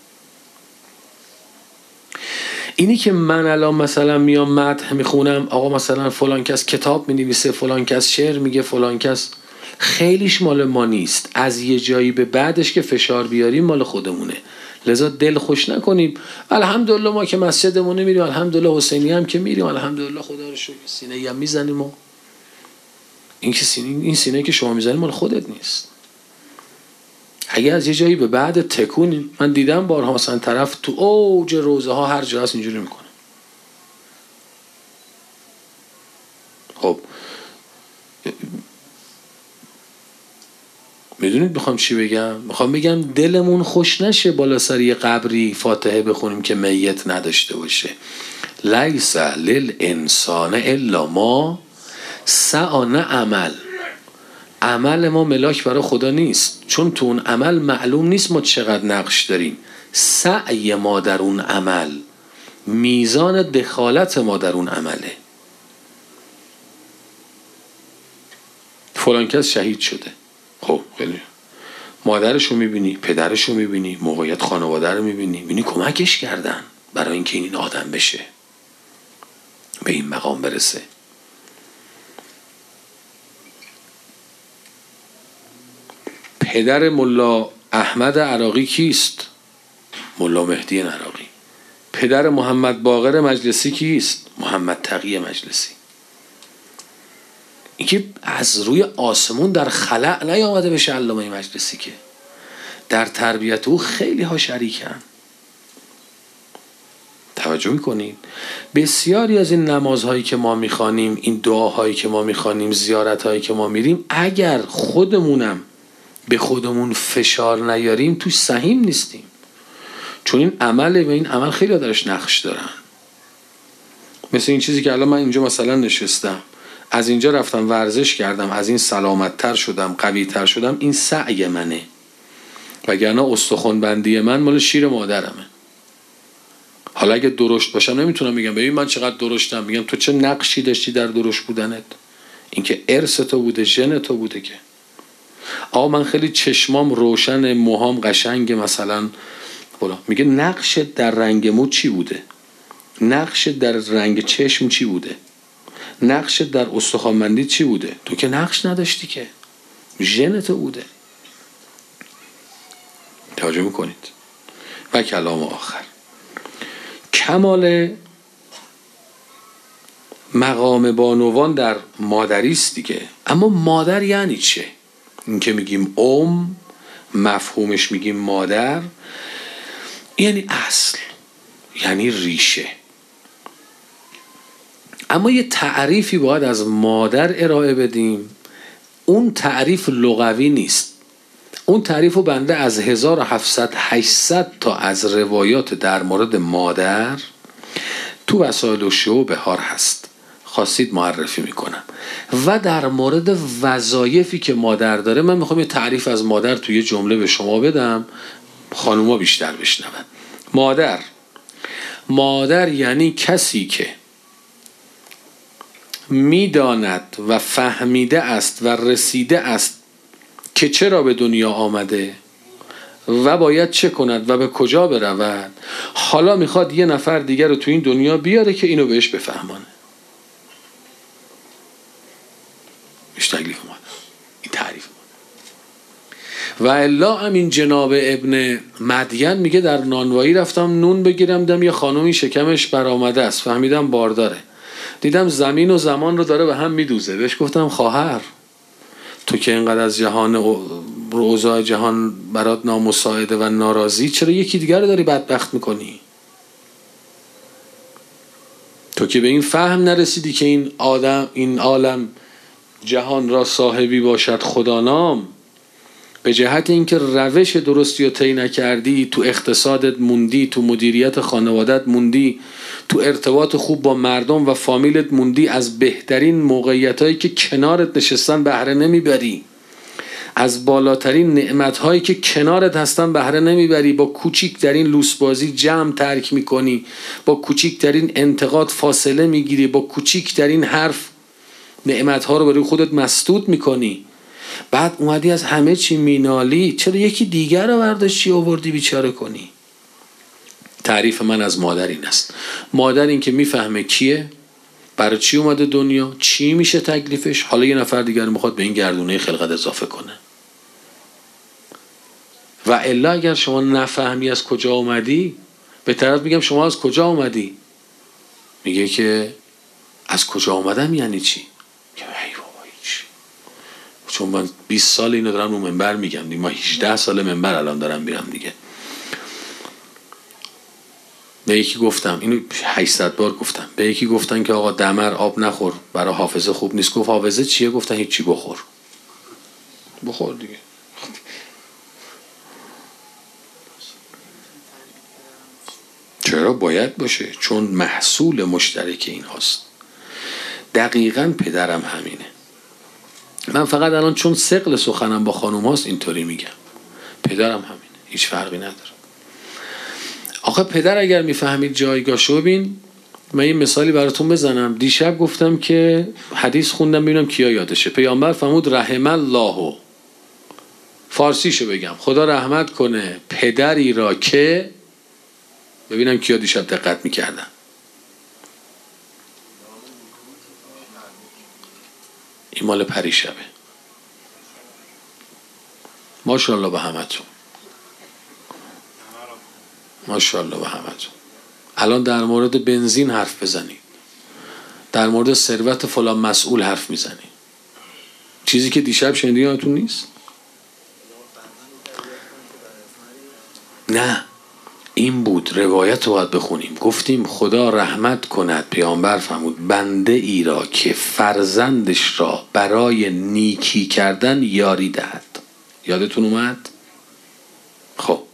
S1: اینی که من الان مثلا میام مدح میخونم، آقا مثلا فلان کس کتاب مینویسه، فلان کس شعر میگه، فلان کس، خیلیش مال ما نیست. از یه جایی به بعدش که فشار بیاریم مال خودمونه. لذا دل خوش نکنیم. الحمدلله ما که مسجدمون میریم، الحمدلله حسینی هم که میریم، الحمدلله خدا رو شکر سینه هم میزنیم. و این که سینه، این سینه که شما میزنیم مال خودت نیست. اگه از یه جایی به بعد تکونیم، من دیدم بارها مثلا طرف تو اوج روزه ها هر جا هست اینجوری میکنه. خب میدونید میخوام چی بگم؟ میخوام بگم دلمون خوش نشه بالا سر یه قبری فاتحه بخونیم که میت نداشته باشه. لیس للانسان الا ما سعی، نه عمل. عمل ما ملاک برای خدا نیست، چون تو اون عمل معلوم نیست ما چقدر نقش داریم. سعی ما در اون عمل، میزان دخالت ما در اون عمله. فلان کس شهید شده، خب خیلی مادرشو میبینی، پدرشو میبینی، موقعیت خانواده رو میبینی، میبینی کمکش کردن برای اینکه این آدم بشه، به این مقام برسه. پدر ملا احمد عراقی کیست؟ ملا مهدی عراقی. پدر محمد باقر مجلسی کیست؟ محمد تقی مجلسی. این که از روی آسمون در خلأ نیامده بشه علامه مجلسی، که در تربیت او خیلی ها شریکن. توجه میکنید؟ بسیاری از این نمازهایی که ما میخوانیم، این دعاهایی که ما میخوانیم، زیارتهایی که ما میریم، اگر خودمونم به خودمون فشار نیاریم توش سهیم نیستیم، چون این عمله و این عمل خیلی درش نقش دارن. مثل این چیزی که الان من اینجا مثلا نشستم، از اینجا رفتم ورزش کردم، از این سلامت‌تر شدم، قوی‌تر شدم، این سعی منه. وگرنه استخوان‌بندی من مال شیر مادرمه. حالا اگه درشت باشم نمیتونم بگم ببین من چقدر درشتم، میگم تو چه نقشی داشتی در درشت بودنت؟ این که ارث تو بوده، ژن تو بوده. که آقا من خیلی چشمام روشن، موهام قشنگ مثلا، بلا میگه نقش در رنگ مو چی بوده؟ نقش در رنگ چشم چی بوده؟ نقش در استخوان‌بندی چی بوده؟ تو که نقش نداشتی، که ژن تو بوده. توجه میکنید؟ و کلام آخر، کمال مقام بانوان در مادری است دیگه. اما مادر یعنی چه؟ این که میگیم ام، مفهومش میگیم مادر، یعنی اصل، یعنی ریشه. اما یه تعریفی باید از مادر ارائه بدیم. اون تعریف لغوی نیست. اون تعریف رو بنده از هزار و هفتصد هشتصد تا از روایات در مورد مادر تو وسایل الشیوع بهار هست، خواستید معرفی میکنم. و در مورد وظایفی که مادر داره من میخوام یه تعریف از مادر توی یه جمله به شما بدم، خانوما بیشتر بشنون. مادر مادر یعنی کسی که میداند و فهمیده است و رسیده است که چرا به دنیا آمده و باید چه کند و به کجا برود. حالا میخواد یه نفر دیگر رو تو این دنیا بیاره که اینو بهش بفهمانه. ایش تکلیف مادر، این تعریف مادر. و الا همین جناب ابن مدین میگه در نانوایی رفتم نون بگیرم، دیدم یه خانومی شکمش برآمده است، فهمیدم بارداره، دیدم زمین و زمان رو داره به هم میدوزه. بهش گفتم خواهر تو که اینقدر از جهان اوضاع جهان برات نامساعده و ناراضی، چرا یکی دیگر رو داری بدبخت میکنی؟ تو که به این فهم نرسیدی که این آدم این عالم جهان را صاحبی باشد خدا نام، به جهت اینکه روش درستی رو طی نکردی، تو اقتصادت موندی، تو مدیریت خانوادت موندی، تو ارتباط خوب با مردم و فامیلت موندی، از بهترین موقعیتایی که کنارت نشستن بهره نمیبری، از بالاترین نعمتهایی که کنارت هستن بهره نمیبری، با کوچیکترین لوسبازی جمع ترک میکنی، با کوچیکترین انتقاد فاصله میگیری، با کوچیکترین حرف نعمتها رو برای خودت مسدود میکنی. بعد اومدی از همه چی مینالی، چرا یکی دیگر رو برداشتی آوردی بیچاره کنی؟ تعریف من از مادر این است. مادر این که میفهمه کیه، برای چی اومده دنیا، چی میشه تکلیفش، حالا یه نفر دیگر میخواد به این گردونه خلقت اضافه کنه. و الا اگر شما نفهمی از کجا اومدی، به طرف میگم شما از کجا اومدی، میگه که از کجا اومدم یعنی چی؟ که ای بابا هیچ، چون من بیست سال اینو دارم رو منبر میگم دیگه، ما هجده سال منبر الان دارم میرم دیگه. به یکی گفتم، اینو هشتصد بار گفتم، به یکی گفتن که آقا دمر آب نخور برای حافظه خوب نیست. گفت حافظه چیه؟ گفتن هیچی، بخور بخور دیگه. چرا باید باشه؟ چون محصول مشترک این هاست. دقیقاً پدرم همینه. من فقط الان چون ثقل سخنم با خانوم هاست اینطوری میگم، پدرم همینه، هیچ فرقی نداره. آخه پدر اگر میفهمید جایگاهشو، ببین من یه مثالی براتون بزنم. دیشب گفتم که حدیث خوندم ببینم کیا یادشه. پیامبر فرمود رحم الله، فارسیشو بگم، خدا رحمت کنه پدری را که، ببینم کیا دیشب دقت میکردن. این مال پریشبه. ماشاءالله به همتون، ماشاءالله به همتون. الان در مورد بنزین حرف بزنی، در مورد ثروت فلان مسئول حرف میزنی، چیزی که دیشب شنیدی یادتون نیست؟ نه، این بود. روایت رو باید بخونیم. گفتیم خدا رحمت کند، پیامبر فرمود بنده ای را که فرزندش را برای نیکی کردن یاری دهد. یادتون اومد؟ خب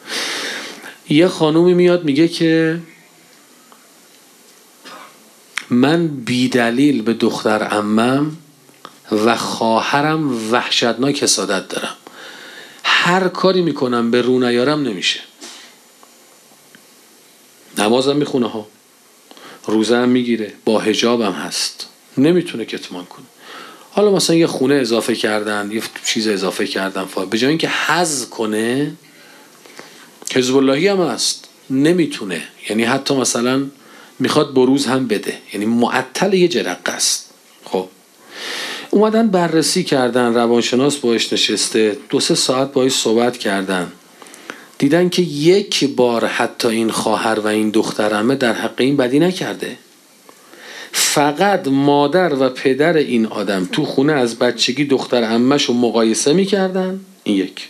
S1: یه خانومی میاد میگه که من بی دلیل به دختر عمم و خواهرم وحشتناک حسادت دارم. هر کاری میکنم به رو نیارم نمیشه. نمازم میخونه ها، روزه هم میگیره، با حجابم هست، نمیتونه کتمان کنه. حالا مثلا یه خونه اضافه کردن، یه چیز اضافه کردن، به جای اینکه حظ کنه، حزب اللهی هم هست، نمیتونه. یعنی حتی مثلا میخواد بروز هم بده، یعنی معطل یه جرقه است. خب اومدن بررسی کردن، روانشناس باش نشسته، دو سه ساعت باش صحبت کردن، دیدن که یک بار حتی این خواهر و این دخترمه در حق این بدی نکرده. فقط مادر و پدر این آدم تو خونه از بچگی دختر عمه‌شو مقایسه میکردن، این یک.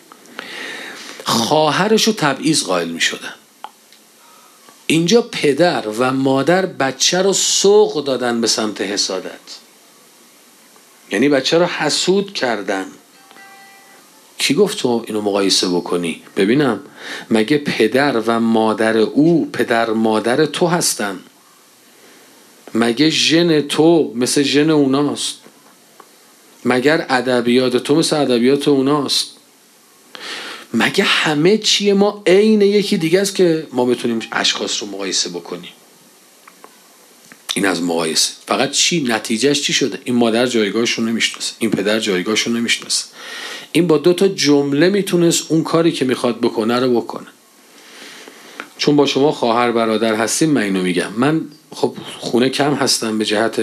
S1: خواهرشو تبعیض قائل میشدن. اینجا پدر و مادر بچه رو سوق دادن به سمت حسادت، یعنی بچه رو حسود کردن. کی گفت تو اینو مقایسه بکنی؟ ببینم مگه پدر و مادر او پدر مادر تو هستن؟ مگه ژن تو مثل ژن اوناست؟ مگر ادبیات تو مثل ادبیات اوناست؟ مگه همه چیه ما عین یکی دیگه است که ما بتونیم اشخاص رو مقایسه بکنیم؟ این از مقایسه. فقط چی نتیجهش چی شده؟ این مادر جایگاهش رو نمیشناسه، این پدر جایگاهش رو نمیشناسه. این با دو تا جمله میتونست اون کاری که میخواد بکنه رو بکنه. چون با شما خواهر برادر هستیم من اینو میگم. من خب خونه کم هستم به جهت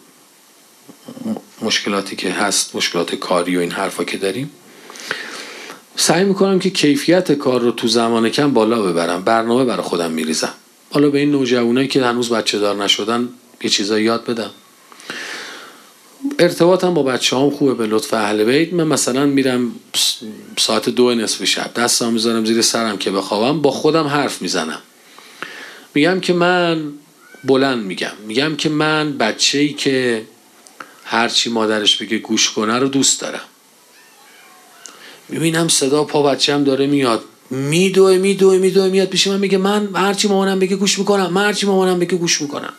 S1: مشکلاتی که هست، مشکلات کاری و این حرفا که داریم. سعی میکنم که کیفیت کار رو تو زمان کم بالا ببرم. برنامه برای خودم میریزم. حالا به این نوجوانایی که هنوز بچه دار نشدن یه چیزایی یاد بدم. ارتباطم با بچه هم خوبه به لطف اهل بیت. من مثلا میرم ساعت دو نصف شب دستم میذارم زیر سرم که بخوابم، با خودم حرف میزنم. میگم که من بلند میگم میگم که من بچه‌ای که هرچی مادرش بگه گوش کنه رو دوست دارم. میبینم صدا پا بچه‌م داره میاد، میدوه میدوه میدوه میاد پیش من، میگه من هرچی مامانم بگه گوش میکنم، من هرچی مامانم بگه گوش میکنم.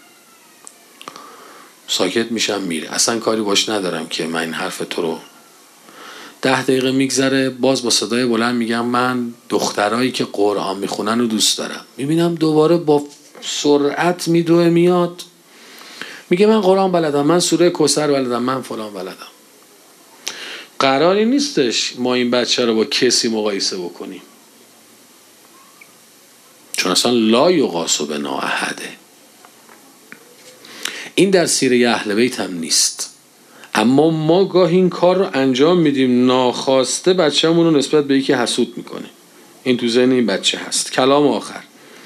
S1: ساکت میشم میره، اصلا کاری باش ندارم که من این حرف تو رو. ده دقیقه میگذره باز با صدای بلند میگم من دخترایی که قرآن میخونن رو دوست دارم. میبینم دوباره با سرعت میدوه میاد، میگه من قرآن بلدم، من سوره کوثر بلدم، من فلان بلدم. قراری نیستش ما این بچه رو با کسی مقایسه بکنیم، چون اصلا لا یقاس بنا احده. این در سیره اهل بیت هم نیست، اما ما گاهی این کار رو انجام میدیم ناخواسته، بچه‌مون رو نسبت به یکی حسود میکنیم. این تو ذهن این بچه هست. کلام آخر،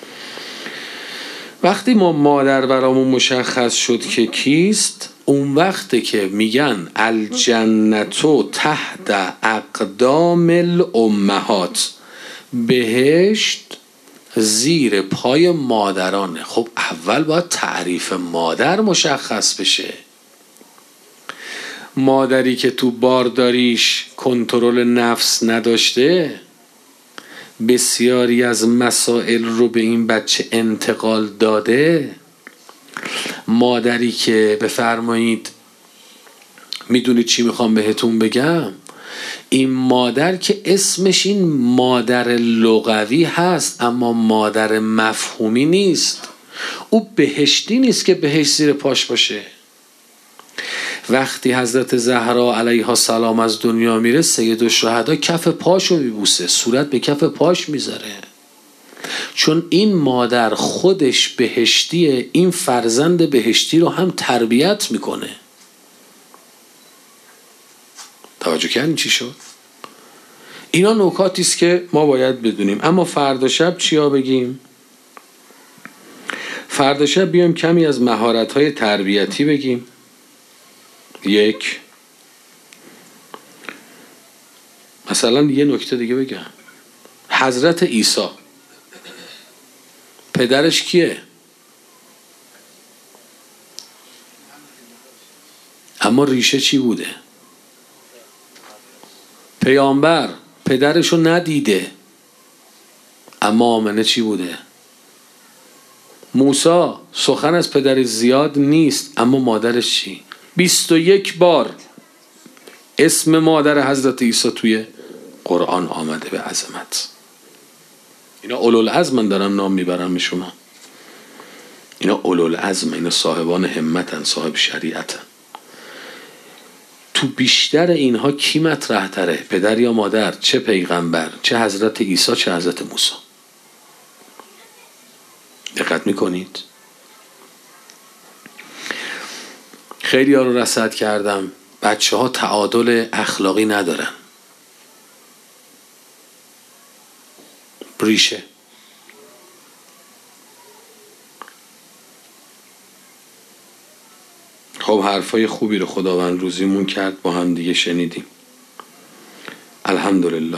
S1: وقتی ما مادر برامون مشخص شد که کیست، اون وقته که میگن الجنتو تحت اقدام الامهات، بهشت زیر پای مادرانه. خب اول باید تعریف مادر مشخص بشه. مادری که تو بارداریش کنترل نفس نداشته، بسیاری از مسائل رو به این بچه انتقال داده. مادری که بفرمایید میدونید چی میخوام بهتون بگم، این مادر که اسمش این مادر لغوی هست اما مادر مفهومی نیست. او بهشتی نیست که بهشت زیر پاش باشه. وقتی حضرت زهرا علیها السلام از دنیا میره، سیدالشهدا کف پاشو میبوسه، صورت به کف پاش میذاره، چون این مادر خودش بهشتیه، این فرزند بهشتی رو هم تربیت میکنه. توجه کردین چی شد؟ اینا نکاتی است که ما باید بدونیم. اما فردا شب چیا بگیم؟ فردا شب بیام کمی از مهارت‌های تربیتی بگیم. یک، مثلا یه نکته دیگه بگم. حضرت عیسی پدرش کیه؟ اما ریشه چی بوده؟ پیامبر پدرشو ندیده، اما آمنه چی بوده؟ موسی سخن از پدرش زیاد نیست، اما مادرش چی؟ بیست و یک بار اسم مادر حضرت عیسی توی قرآن آمده به عظمت. اینا اولوالعزم دارم نام میبرم میشونم. اینا اولوالعزم، اینا صاحبان همتن، صاحب شریعتن. تو بیشتر اینها کی مطرح تره؟ پدر یا مادر؟ چه پیغمبر؟ چه حضرت عیسی چه حضرت موسی؟ دقت میکنید؟ خیلی ها رو رصد کردم، بچه ها تعادل اخلاقی ندارن. ریشه خب حرفای خوبی رو خداوند روزیمون کرد، با هم دیگه شنیدیم، الحمدلله.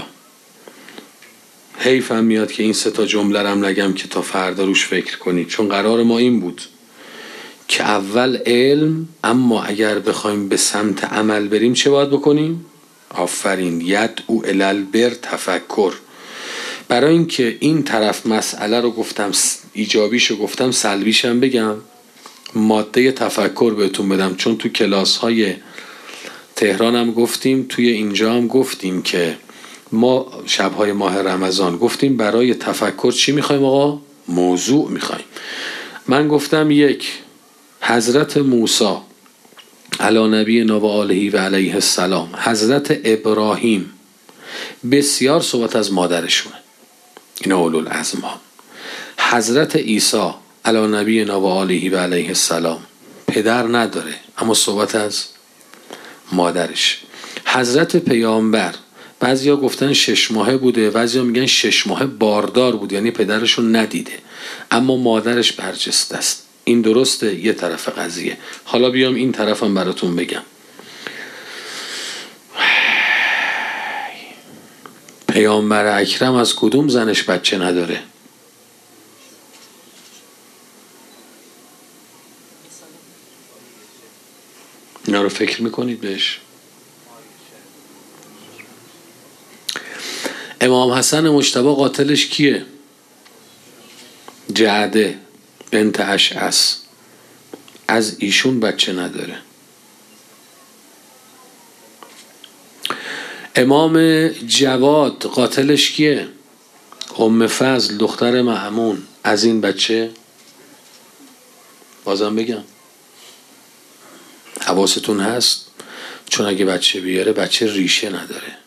S1: حیفم میاد که این سه تا جمله رم نگم که تا فردا روش فکر کنید، چون قرار ما این بود که اول علم، اما اگر بخوایم به سمت عمل بریم چه باید بکنیم؟ آفرین، ید او الالبر تفکر. برای اینکه این طرف مسئله رو گفتم، ایجابیشو گفتم، سلبیشم بگم، ماده تفکر بهتون بدم. چون تو کلاس های تهران هم گفتیم، توی اینجا هم گفتیم که ما شبهای ماه رمضان گفتیم برای تفکر چی میخوایم آقا؟ موضوع میخوایم. من گفتم یک، حضرت موسی علی نبینا و آله و علیه السلام، حضرت ابراهیم بسیار صحبت از مادرشونه، اینا اولوالعزم ها. حضرت عیسی علی نبینا و آله و علیه السلام پدر نداره، اما صحبت از مادرش. حضرت پیامبر بعضیا گفتن شش ماهه بوده، بعضیا میگن شش ماهه باردار بود، یعنی پدرشو ندیده اما مادرش برجسته است. این درسته، یه طرف قضیه. حالا بیام این طرفم براتون بگم. پیامبر اکرم از کدوم زنش بچه نداره؟ اینا رو فکر میکنید بهش؟ امام حسن مجتبی قاتلش کیه؟ جعده بنت اشعث، از ایشون بچه نداره. امام جواد قاتلش کیه؟ ام فضل دختر مأمون، از این بچه؟ بازم بگم حواستون هست، چون اگه بچه بیاره بچه ریشه نداره.